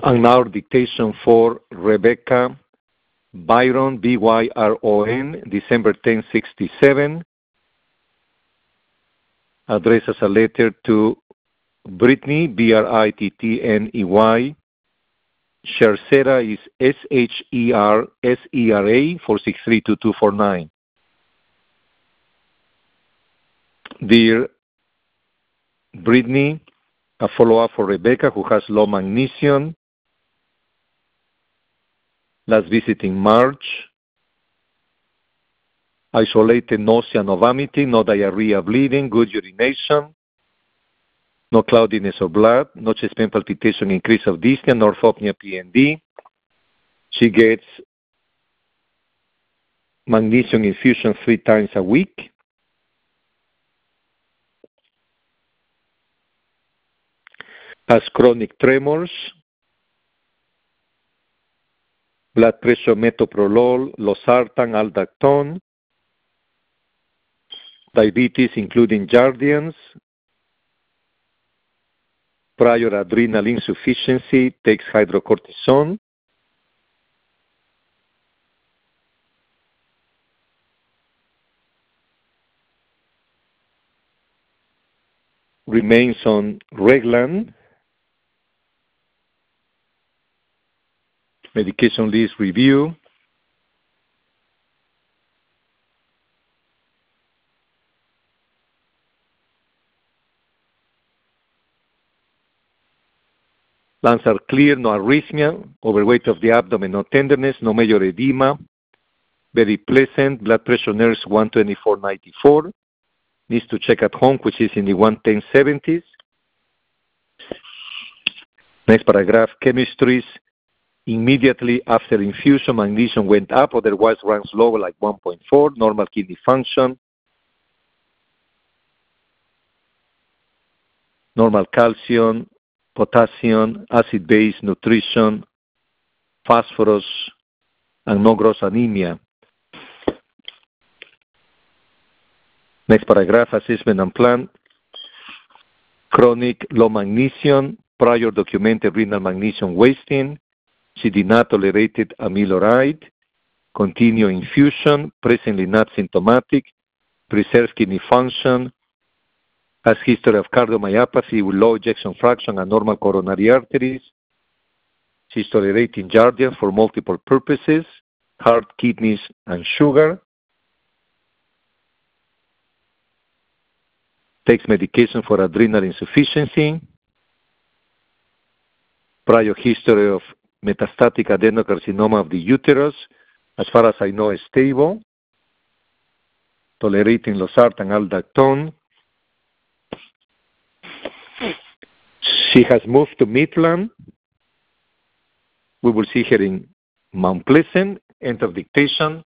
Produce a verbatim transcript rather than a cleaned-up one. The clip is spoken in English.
And now dictation for Rebecca Byron, B Y R O N, December tenth, sixty-seven. Address as a letter to Brittany, B R I T T N E Y. Shercera is S H E R S E R A, four six three two two four nine. Dear Brittany, a follow-up for Rebecca, who has low magnesium. Last visit in March. Isolated nausea, no vomiting, no diarrhea, bleeding, good urination, no cloudiness of blood, no chest pain, palpitation, increase of dyspnea, no orthopnea, P N D. She gets magnesium infusion three times a week. Has chronic tremors, blood pressure, metoprolol, losartan, aldactone, diabetes including Jardiance, prior adrenal insufficiency, takes hydrocortisone, remains on Reglan, medication list review, lungs are clear, no arrhythmia, overweight of the abdomen, no tenderness, no major edema, very pleasant, blood pressure nurse one twenty-four ninety-four, needs to check at home, which is in the one ten seventies. Next paragraph, chemistries. Immediately after infusion, magnesium went up, otherwise runs lower like one point four, normal kidney function, normal calcium, potassium, acid-base, nutrition, phosphorus, and no gross anemia. Next paragraph, assessment and plan. Chronic low magnesium, prior documented renal magnesium wasting. She did not tolerate amiloride. Continue infusion, presently not symptomatic. Preserves kidney function. Has history of cardiomyopathy with low ejection fraction and normal coronary arteries. She's tolerating Jardiance for multiple purposes, heart, kidneys, and sugar. Takes medication for adrenal insufficiency. Prior history of metastatic adenocarcinoma of the uterus. As far as I know, is stable. Tolerating losartan, aldactone. She has moved to Midland. We will see her in Mount Pleasant. End of dictation.